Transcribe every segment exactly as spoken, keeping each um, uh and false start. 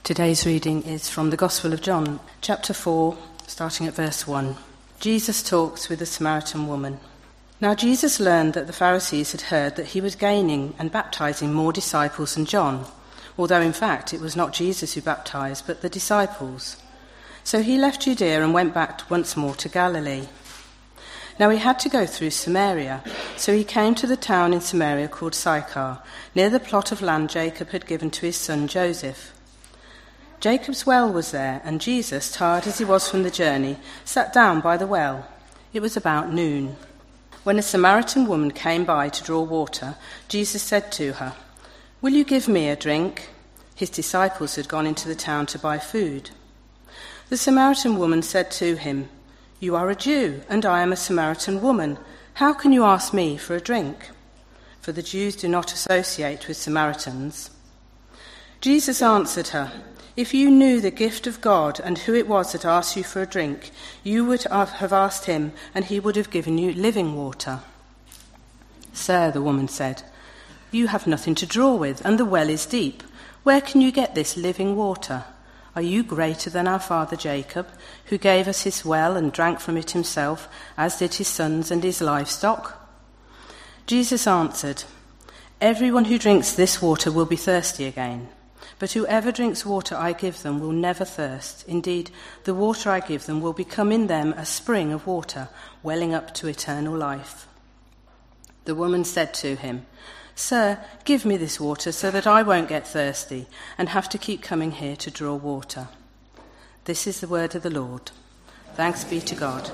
Today's reading is from the Gospel of John, chapter four, starting at verse one. Jesus talks with a Samaritan woman. Now Jesus learned that the Pharisees had heard that he was gaining and baptizing more disciples than John, although in fact it was not Jesus who baptized, but the disciples. So he left Judea and went back once more to Galilee. Now he had to go through Samaria, so he came to the town in Samaria called Sychar, near the plot of land Jacob had given to his son Joseph. Jacob's well was there, and Jesus, tired as he was from the journey, sat down by the well. It was about noon. When a Samaritan woman came by to draw water, Jesus said to her, "Will you give me a drink?" His disciples had gone into the town to buy food. The Samaritan woman said to him, "You are a Jew, and I am a Samaritan woman. How can you ask me for a drink?" For the Jews do not associate with Samaritans. Jesus answered her, "If you knew the gift of God and who it was that asked you for a drink, you would have asked him, and he would have given you living water." "Sir," the woman said, "you have nothing to draw with, and the well is deep. Where can you get this living water? Are you greater than our father Jacob, who gave us his well and drank from it himself, as did his sons and his livestock?" Jesus answered, "Everyone who drinks this water will be thirsty again. But whoever drinks water I give them will never thirst. Indeed, the water I give them will become in them a spring of water, welling up to eternal life." The woman said to him, "Sir, give me this water so that I won't get thirsty and have to keep coming here to draw water." This is the word of the Lord. Thanks be to God.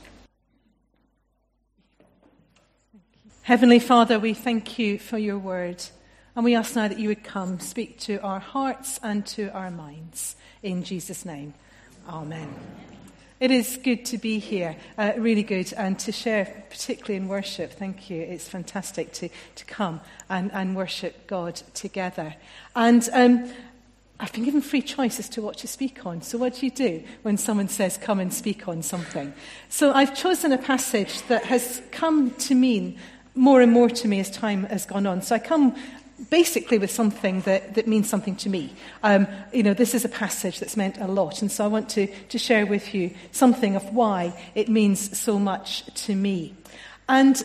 Heavenly Father, we thank you for your word. And we ask now that you would come, speak to our hearts and to our minds. In Jesus' name, amen. It is good to be here, uh, really good, and to share, particularly in worship. Thank you. It's fantastic to, to come and, and worship God together. And um, I've been given free choice as to what to speak on. So what do you do when someone says, come and speak on something? So I've chosen a passage that has come to mean more and more to me as time has gone on. So I come basically with something that, that means something to me. Um, you know, this is a passage that's meant a lot, and so I want to, to share with you something of why it means so much to me. And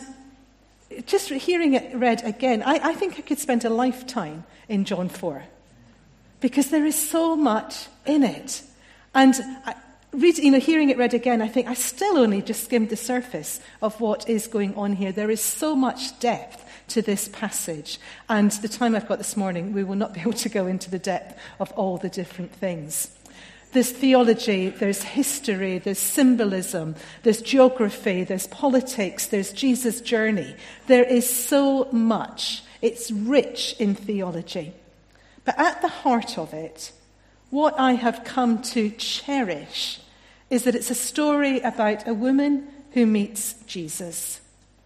just hearing it read again, I, I think I could spend a lifetime in John four, because there is so much in it. And I, read, you know, hearing it read again, I think I still only just skimmed the surface of what is going on here. There is so much depth to this passage. And the time I've got this morning, we will not be able to go into the depth of all the different things. There's theology, there's history, there's symbolism, there's geography, there's politics, there's Jesus' journey. There is so much. It's rich in theology. But at the heart of it, what I have come to cherish is that it's a story about a woman who meets Jesus.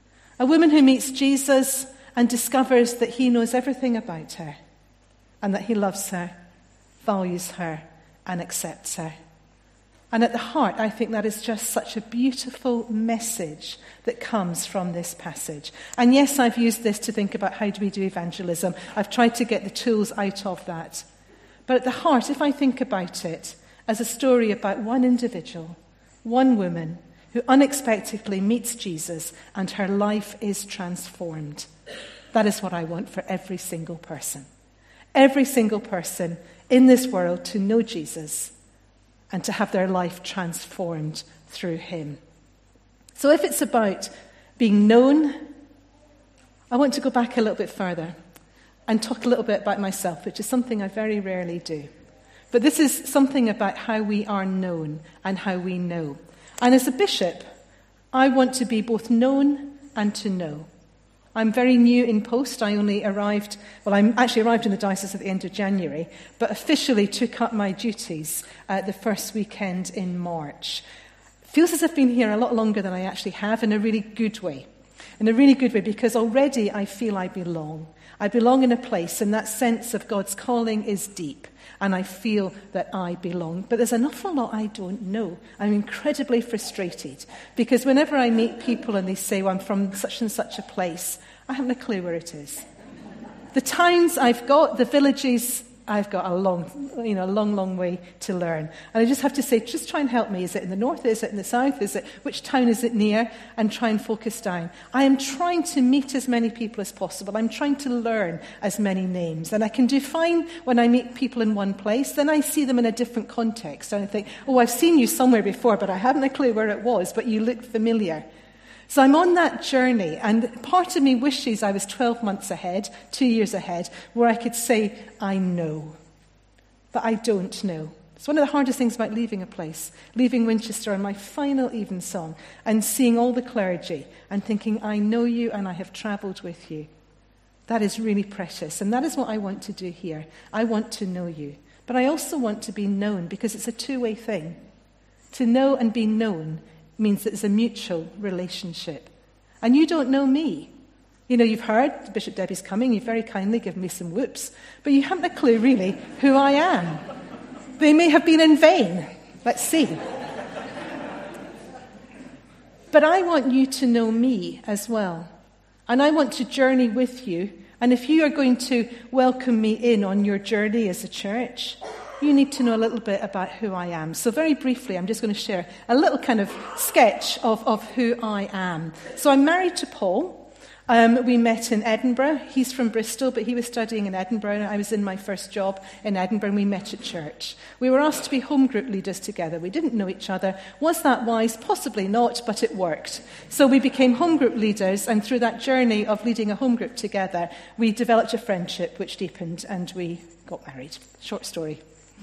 A woman who meets Jesus and discovers that he knows everything about her and that he loves her, values her, and accepts her. And at the heart, I think that is just such a beautiful message that comes from this passage. And yes, I've used this to think about how do we do evangelism. I've tried to get the tools out of that. But at the heart, if I think about it as a story about one individual, one woman, who unexpectedly meets Jesus and her life is transformed. That is what I want for every single person. Every single person in this world to know Jesus and to have their life transformed through him. So if it's about being known, I want to go back a little bit further and talk a little bit about myself, which is something I very rarely do. But this is something about how we are known and how we know. And as a bishop, I want to be both known and to know. I'm very new in post. I only arrived, well, I actually arrived in the diocese at the end of January, but officially took up my duties uh, the first weekend in March. Feels as if I've been here a lot longer than I actually have, in a really good way. In a really good way, because already I feel I belong. I belong in a place, and that sense of God's calling is deep. And I feel that I belong. But there's an awful lot I don't know. I'm incredibly frustrated. Because whenever I meet people and they say, well, I'm from such and such a place, I haven't a clue where it is. The towns I've got, the villages, I've got a long, you know, long, long way to learn. And I just have to say, just try and help me. Is it in the north? Is it in the south? Is it, which town is it near? And try and focus down. I am trying to meet as many people as possible. I'm trying to learn as many names. And I can do fine when I meet people in one place. Then I see them in a different context. And I think, oh, I've seen you somewhere before, but I haven't a clue where it was, but you look familiar. So I'm on that journey, and part of me wishes I was twelve months ahead, two years ahead, where I could say, I know. But I don't know. It's one of the hardest things about leaving a place, leaving Winchester on my final evensong, and seeing all the clergy, and thinking, I know you, and I have travelled with you. That is really precious, and that is what I want to do here. I want to know you. But I also want to be known, because it's a two-way thing. To know and be known means that it's a mutual relationship. And you don't know me. You know, you've heard Bishop Debbie's coming. You've very kindly given me some whoops. But you haven't a clue, really, who I am. They may have been in vain. Let's see. But I want you to know me as well. And I want to journey with you. And if you are going to welcome me in on your journey as a church, you need to know a little bit about who I am. So very briefly, I'm just going to share a little kind of sketch of, of who I am. So I'm married to Paul. Um, we met in Edinburgh. He's from Bristol, but he was studying in Edinburgh. I was in my first job in Edinburgh, and we met at church. We were asked to be home group leaders together. We didn't know each other. Was that wise? Possibly not, but it worked. So we became home group leaders, and through that journey of leading a home group together, we developed a friendship which deepened, and we got married. Short story.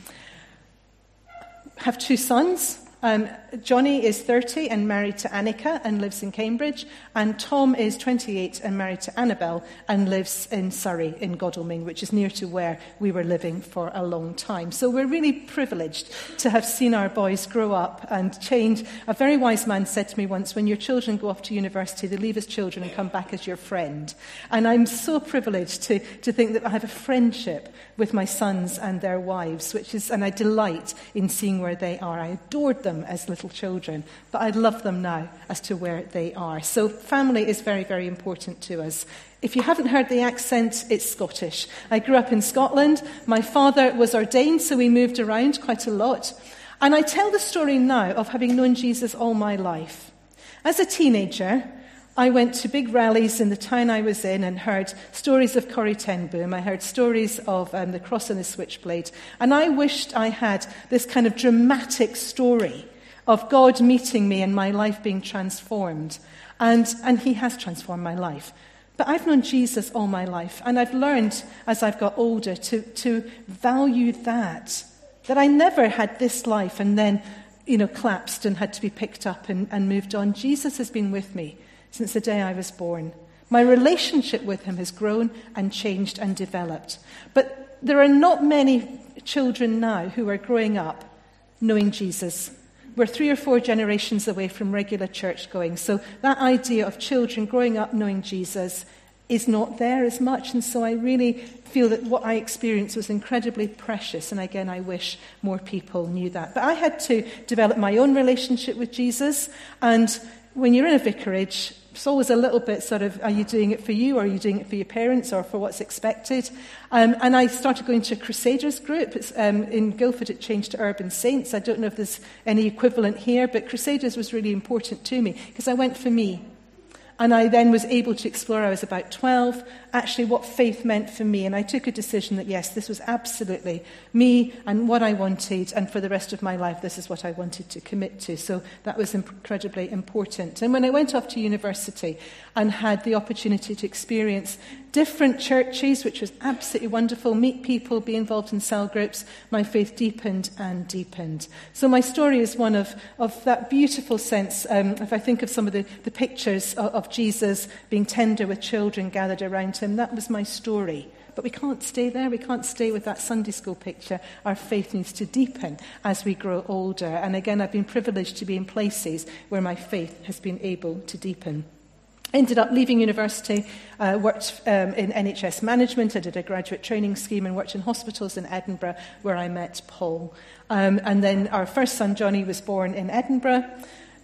Have two sons. Um, Johnny is thirty and married to Annika and lives in Cambridge, and Tom is twenty-eight and married to Annabelle and lives in Surrey, in Godalming, which is near to where we were living for a long time. So we're really privileged to have seen our boys grow up and change. A very wise man said to me once, when your children go off to university, they leave as children and come back as your friend. And I'm so privileged to, to think that I have a friendship with my sons and their wives, which is, and I delight in seeing where they are. I adored them as little children, but I love them now as to where they are. So family is very, very important to us. If you haven't heard the accent, it's Scottish. I grew up in Scotland. My father was ordained, so we moved around quite a lot. And I tell the story now of having known Jesus all my life. As a teenager, I went to big rallies in the town I was in and heard stories of Corrie ten Boom. I heard stories of um, the cross and the switchblade. And I wished I had this kind of dramatic story of God meeting me and my life being transformed. And, and he has transformed my life. But I've known Jesus all my life. And I've learned, as I've got older, to, to value that. That I never had this life and then, you know, collapsed and had to be picked up and, and moved on. Jesus has been with me since the day I was born. My relationship with him has grown and changed and developed. But there are not many children now who are growing up knowing Jesus. We're three or four generations away from regular church going. So that idea of children growing up knowing Jesus is not there as much. And so I really feel that what I experienced was incredibly precious. And again, I wish more people knew that. But I had to develop my own relationship with Jesus. And when you're in a vicarage, it's always a little bit sort of, are you doing it for you, or are you doing it for your parents, or for what's expected? Um, and I started going to a Crusaders group. It's, um, in Guildford, it changed to Urban Saints. I don't know if there's any equivalent here, but Crusaders was really important to me, because I went for me. And I then was able to explore, I was about twelve, actually what faith meant for me. And I took a decision that, yes, this was absolutely me and what I wanted. And for the rest of my life, this is what I wanted to commit to. So that was incredibly important. And when I went off to university and had the opportunity to experience different churches, which was absolutely wonderful, meet people, be involved in cell groups, my faith deepened and deepened. So my story is one of, of that beautiful sense. Um, if I think of some of the, the pictures of, of Jesus being tender with children gathered around him, that was my story. But we can't stay there. We can't stay with that Sunday school picture. Our faith needs to deepen as we grow older. And again, I've been privileged to be in places where my faith has been able to deepen. Ended up leaving university, uh, worked um, in N H S management. I did a graduate training scheme and worked in hospitals in Edinburgh, where I met Paul. Um, and then our first son, Johnny, was born in Edinburgh.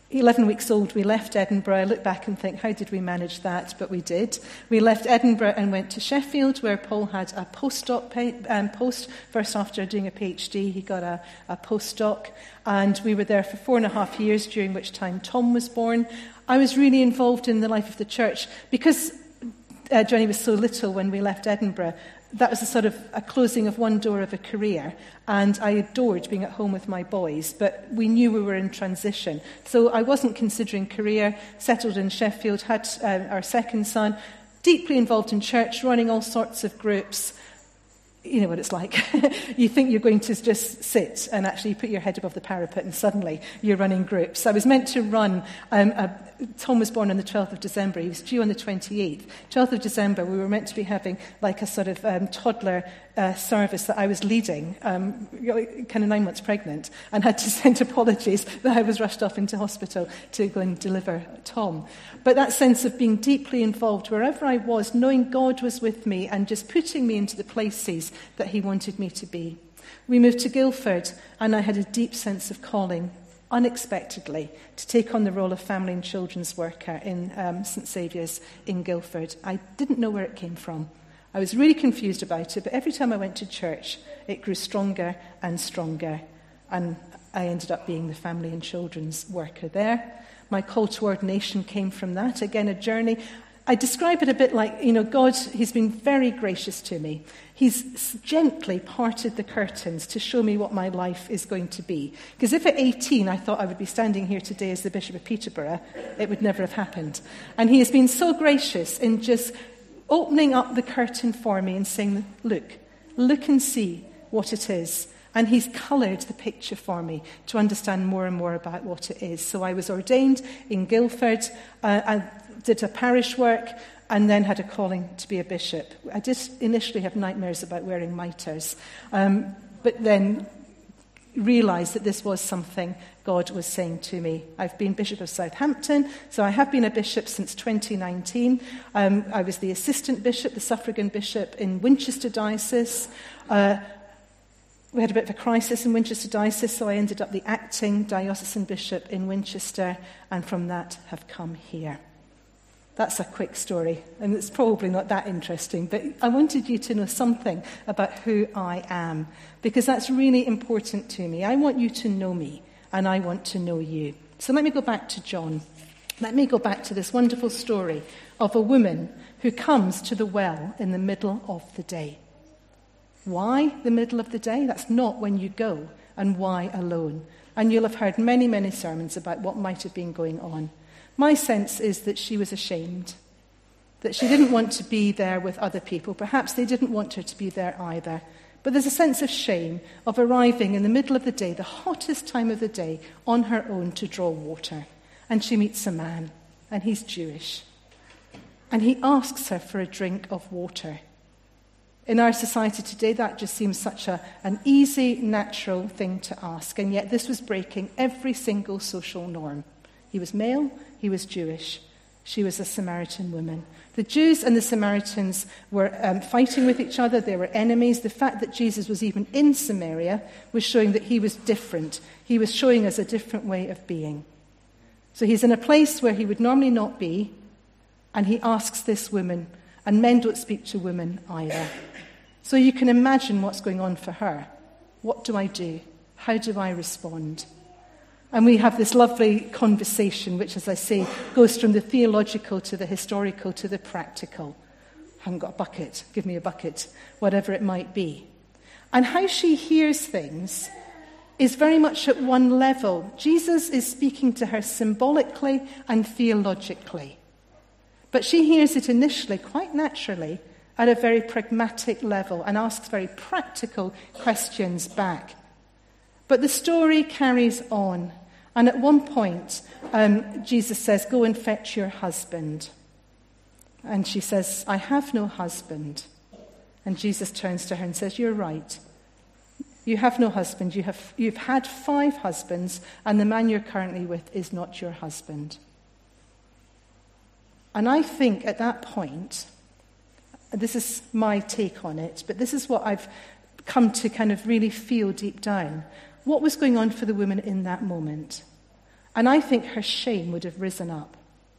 eleven weeks old, we left Edinburgh. I look back and think, how did we manage that? But we did. We left Edinburgh and went to Sheffield, where Paul had a postdoc pay, um, post. First, after doing a PhD, he got a, a postdoc. And we were there for four and a half years, during which time Tom was born. I was really involved in the life of the church. Because uh, Johnny was so little when we left Edinburgh, that was a sort of a closing of one door of a career, and I adored being at home with my boys, but we knew we were in transition. So I wasn't considering career, settled in Sheffield, had uh, our second son, deeply involved in church, running all sorts of groups. You know what it's like. You think you're going to just sit and actually put your head above the parapet and suddenly you're running groups. I was meant to run, um, a, Tom was born on the twelfth of December, he was due on the twenty-eighth. twelfth of December, we were meant to be having like a sort of um, toddler uh, service that I was leading, um, kind of nine months pregnant, and had to send apologies that I was rushed off into hospital to go and deliver Tom. But that sense of being deeply involved wherever I was, knowing God was with me and just putting me into the places that he wanted me to be. We moved to Guildford, and I had a deep sense of calling, unexpectedly, to take on the role of family and children's worker in um, St Saviour's in Guildford. I didn't know where it came from. I was really confused about it, but every time I went to church, it grew stronger and stronger, and I ended up being the family and children's worker there. My call to ordination came from that. Again, a journey. I describe it a bit like, you know, God, he's been very gracious to me. He's gently parted the curtains to show me what my life is going to be. Because if at eighteen I thought I would be standing here today as the Bishop of Peterborough, it would never have happened. And he has been so gracious in just opening up the curtain for me and saying, look, look and see what it is. And he's coloured the picture for me to understand more and more about what it is. So I was ordained in Guildford. Uh, I did a parish work and then had a calling to be a bishop. I did initially have nightmares about wearing mitres, um, but then realised that this was something God was saying to me. I've been Bishop of Southampton, so I have been a bishop since twenty nineteen. Um, I was the assistant bishop, the suffragan bishop in Winchester Diocese. Uh, We had a bit of a crisis in Winchester Diocese, so I ended up the acting diocesan bishop in Winchester, and from that have come here. That's a quick story, and it's probably not that interesting, but I wanted you to know something about who I am, because that's really important to me. I want you to know me, and I want to know you. So let me go back to John. Let me go back to this wonderful story of a woman who comes to the well in the middle of the day. Why the middle of the day? That's not when you go. And why alone? And you'll have heard many, many sermons about what might have been going on. My sense is that she was ashamed, that she didn't want to be there with other people. Perhaps they didn't want her to be there either. But there's a sense of shame of arriving in the middle of the day, the hottest time of the day, on her own to draw water. And she meets a man, and he's Jewish. And he asks her for a drink of water. In our society today, that just seems such a, an easy, natural thing to ask. And yet this was breaking every single social norm. He was male, he was Jewish. She was a Samaritan woman. The Jews and the Samaritans were um, fighting with each other. They were enemies. The fact that Jesus was even in Samaria was showing that he was different. He was showing us a different way of being. So he's in a place where he would normally not be, and he asks this woman, and men don't speak to women either. So you can imagine what's going on for her. What do I do? How do I respond? And we have this lovely conversation, which, as I say, goes from the theological to the historical to the practical. I haven't got a bucket. Give me a bucket. Whatever it might be. And how she hears things is very much at one level. Jesus is speaking to her symbolically and theologically. But she hears it initially, quite naturally, at a very pragmatic level and asks very practical questions back. But the story carries on. And at one point, um, Jesus says, go and fetch your husband. And she says, I have no husband. And Jesus turns to her and says, you're right. You have no husband. You have, you've had five husbands, and the man you're currently with is not your husband. And I think at that point, this is my take on it, but this is what I've come to kind of really feel deep down. What was going on for the woman in that moment? And I think her shame would have risen up.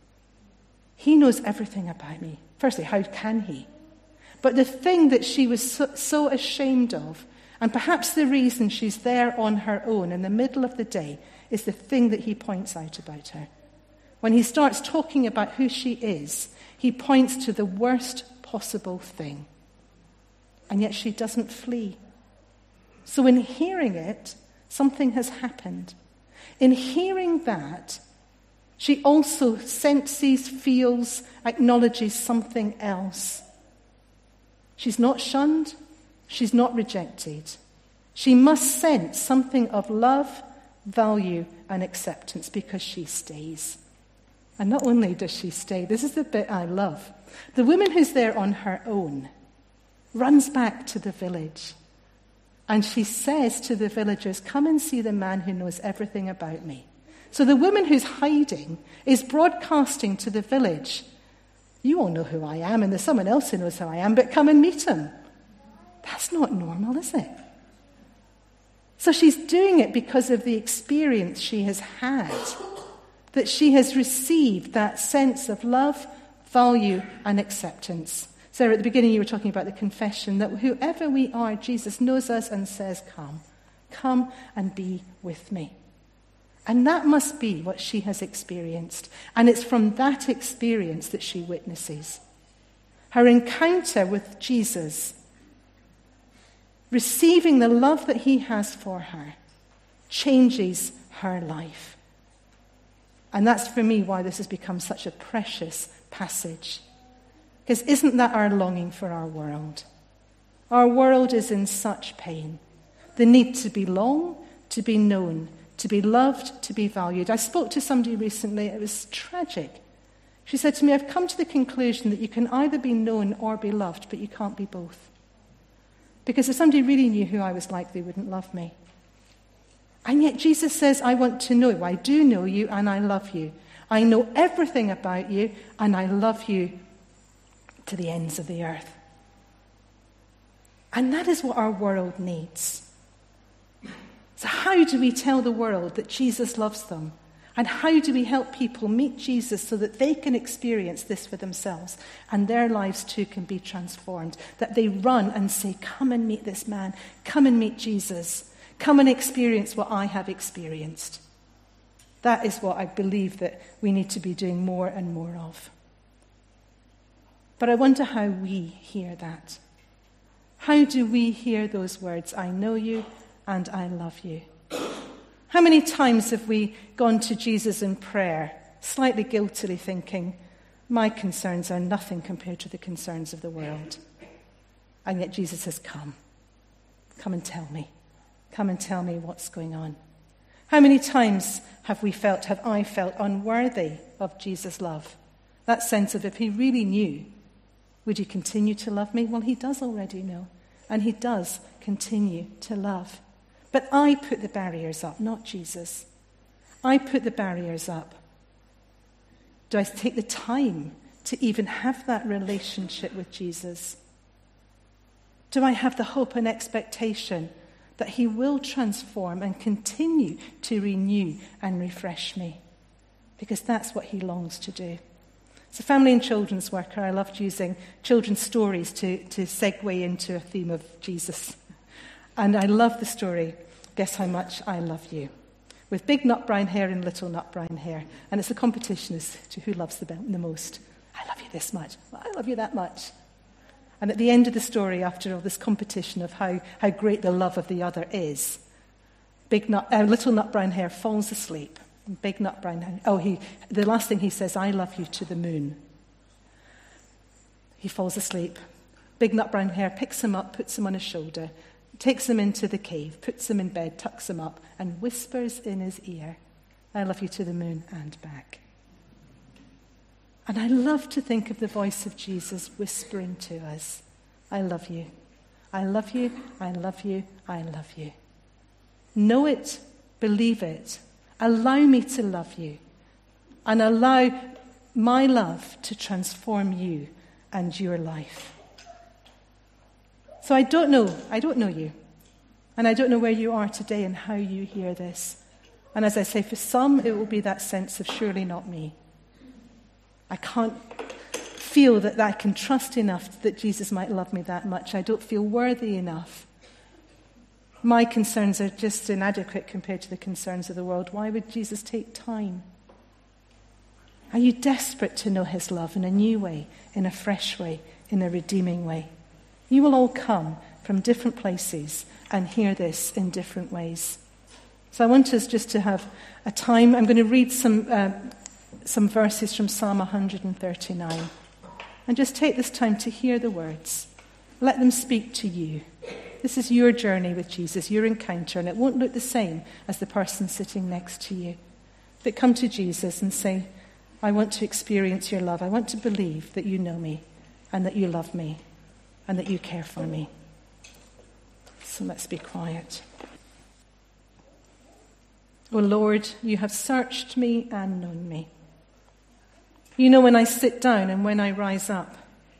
He knows everything about me. Firstly, how can he? But the thing that she was so, so ashamed of, and perhaps the reason she's there on her own in the middle of the day, is the thing that he points out about her. When he starts talking about who she is, he points to the worst possible thing. And yet she doesn't flee. So in hearing it, something has happened. In hearing that, she also senses, feels, acknowledges something else. She's not shunned. She's not rejected. She must sense something of love, value, and acceptance because she stays. And not only does she stay, this is the bit I love. The woman who's there on her own runs back to the village. And she says to the villagers, come and see the man who knows everything about me. So the woman who's hiding is broadcasting to the village, you all know who I am, and there's someone else who knows who I am, but come and meet him. That's not normal, is it? So she's doing it because of the experience she has had, that she has received that sense of love, value, and acceptance. Sarah, at the beginning you were talking about the confession, that whoever we are, Jesus knows us and says, come, come and be with me. And that must be what she has experienced. And it's from that experience that she witnesses. Her encounter with Jesus, receiving the love that he has for her, changes her life. And that's for me why this has become such a precious passage. Because isn't that our longing for our world? Our world is in such pain. The need to belong, to be known, to be loved, to be valued. I spoke to somebody recently, it was tragic. She said to me, I've come to the conclusion that you can either be known or be loved, but you can't be both. Because if somebody really knew who I was like, they wouldn't love me. And yet Jesus says, I want to know you. I do know you and I love you. I know everything about you and I love you to the ends of the earth. And that is what our world needs. So how do we tell the world that Jesus loves them? And how do we help people meet Jesus so that they can experience this for themselves and their lives too can be transformed? That they run and say, come and meet this man. Come and meet Jesus. Come and experience what I have experienced. That is what I believe that we need to be doing more and more of. But I wonder how we hear that. How do we hear those words, I know you and I love you? How many times have we gone to Jesus in prayer, slightly guiltily thinking, my concerns are nothing compared to the concerns of the world. And yet Jesus says, come. Come and tell me. Come and tell me what's going on. How many times have we felt, have I felt unworthy of Jesus' love? That sense of if he really knew, would he continue to love me? Well, he does already know. And he does continue to love. But I put the barriers up, not Jesus. I put the barriers up. Do I take the time to even have that relationship with Jesus? Do I have the hope and expectation that he will transform and continue to renew and refresh me? Because that's what he longs to do. As a family and children's worker, I loved using children's stories to, to segue into a theme of Jesus. And I love the story, Guess How Much I Love You, with big nut brown hair and little nut brown hair. And it's a competition as to who loves the, the most. I love you this much. Well, I love you that much. And at the end of the story, after all this competition of how, how great the love of the other is, big nut, uh, little nut brown hair falls asleep. Big nut brown hair. Oh, he, the last thing he says, I love you to the moon. He falls asleep. Big nut brown hair picks him up, puts him on his shoulder, takes him into the cave, puts him in bed, tucks him up, and whispers in his ear, I love you to the moon and back. And I love to think of the voice of Jesus whispering to us, I love you. I love you, I love you, I love you. Know it, believe it. Allow me to love you. And allow my love to transform you and your life. So I don't know, I don't know you. And I don't know where you are today and how you hear this. And as I say, for some, it will be that sense of surely not me. I can't feel that I can trust enough that Jesus might love me that much. I don't feel worthy enough. My concerns are just inadequate compared to the concerns of the world. Why would Jesus take time? Are you desperate to know his love in a new way, in a fresh way, in a redeeming way? You will all come from different places and hear this in different ways. So I want us just to have a time. I'm going to read some uh, some verses from Psalm one thirty-nine. And just take this time to hear the words. Let them speak to you. This is your journey with Jesus, your encounter, and it won't look the same as the person sitting next to you. But come to Jesus and say, I want to experience your love. I want to believe that you know me and that you love me and that you care for me. So let's be quiet. O Lord, you have searched me and known me. You know when I sit down and when I rise up.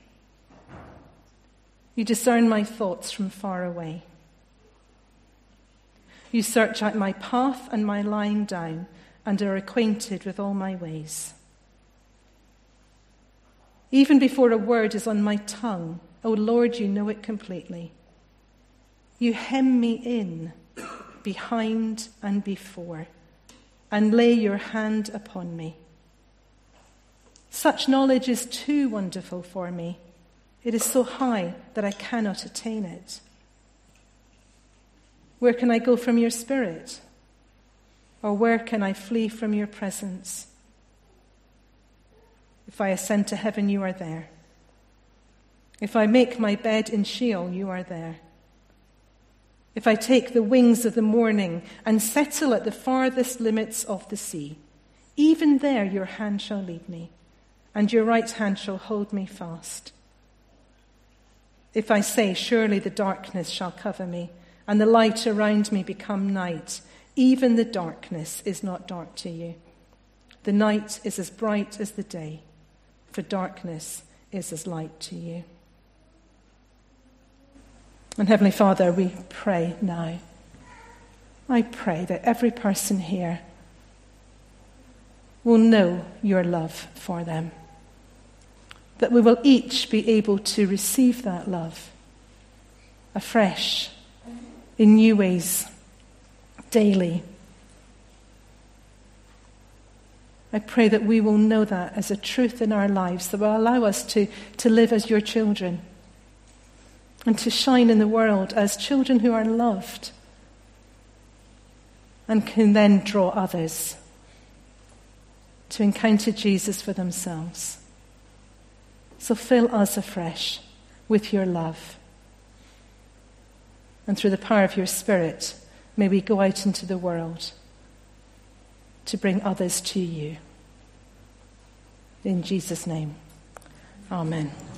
You discern my thoughts from far away. You search out my path and my lying down and are acquainted with all my ways. Even before a word is on my tongue, O Lord, you know it completely. You hem me in, behind and before, and lay your hand upon me. Such knowledge is too wonderful for me. It is so high that I cannot attain it. Where can I go from your spirit? Or where can I flee from your presence? If I ascend to heaven, you are there. If I make my bed in Sheol, you are there. If I take the wings of the morning and settle at the farthest limits of the sea, even there your hand shall lead me, and your right hand shall hold me fast. If I say, surely the darkness shall cover me, and the light around me become night, even the darkness is not dark to you. The night is as bright as the day, for darkness is as light to you. And Heavenly Father, we pray now. I pray that every person here will know your love for them. That we will each be able to receive that love afresh, in new ways, daily. I pray that we will know that as a truth in our lives that will allow us to, to live as your children and to shine in the world as children who are loved and can then draw others to encounter Jesus for themselves. So fill us afresh with your love. And through the power of your Spirit, may we go out into the world to bring others to you. In Jesus' name, amen.